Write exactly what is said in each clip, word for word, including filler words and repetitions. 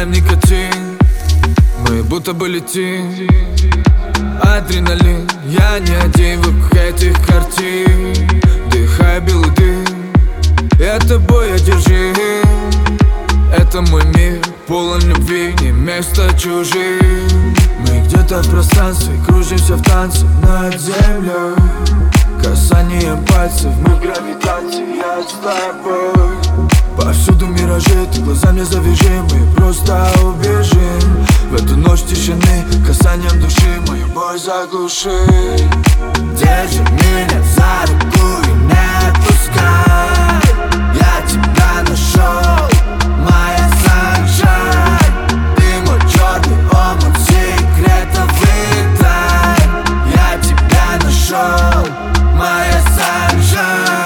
глотаем никотин, мы будто бы летим. Адреналин, я не один вокруг этих картин. Дыхаю белый дым, это бой одержим. Это мой мир, полон любви, не место чужим. Мы где-то в пространстве, кружимся в танце над землей. Касанием пальцев, мы в гравитации, я с тобой. Повсюду миражи, ты глаза мне завяжи, мы просто убежим. В эту ночь тишины, касанием души мою боль заглуши. Держи меня за руку и не отпускай. Я тебя нашел, моя sunshine. Ты мой черный омут, секретовый тайн. Я тебя нашел, моя sunshine.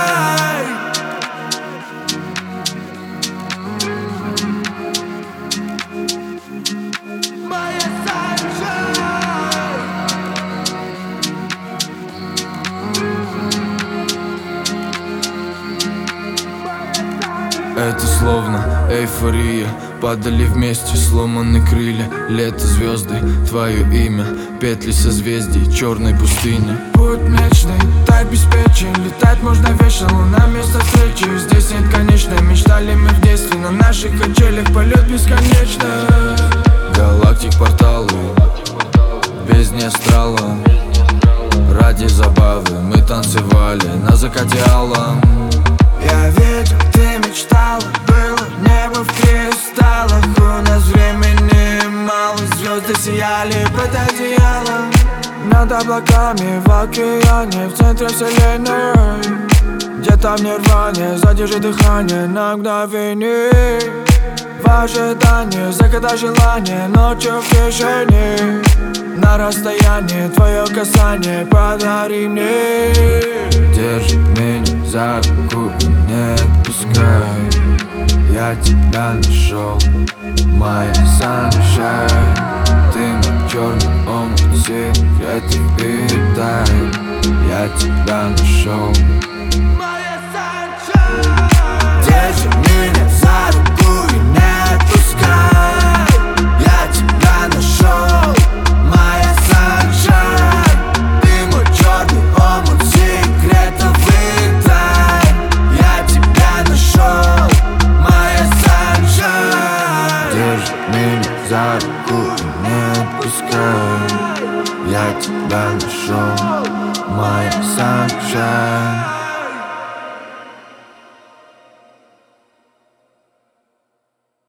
Это словно эйфория, падали вместе сломаны крылья. Лето, звезды, твое имя, петли созвездий черной пустыни. Путь мечный, так беспечен, летать можно вечно, луна место встречи. Здесь нет конечной, мечтали мы в детстве, на наших качелях полет бесконечно. Галактик порталы, бездне астрала. Ради забавы мы танцевали на закате алом. Я видел, ты мечтала, было небо в кристаллах. У нас времени мало, звезды сияли под одеялом. Над облаками в океане, в центре вселенной. Где-то в нирване, задержи дыхание на мгновение. В ожидании, заката желания, ночью в тишине. На расстоянии твое касание подари мне. Держи меня за руку и не отпускай. Я тебя нашел, моя sunshine. Ты мой черный омут, секреты и тайн. Я тебя нашел, моя sunshine. Держи меня за руку и не отпускай. Я тебя нашел, моя sunshine. Ты мой черный омут, секретовый тайн. Я тебя нашел, моя sunshine. Держи меня за руку и не отпускай. Я тебя нашел, моя sunshine.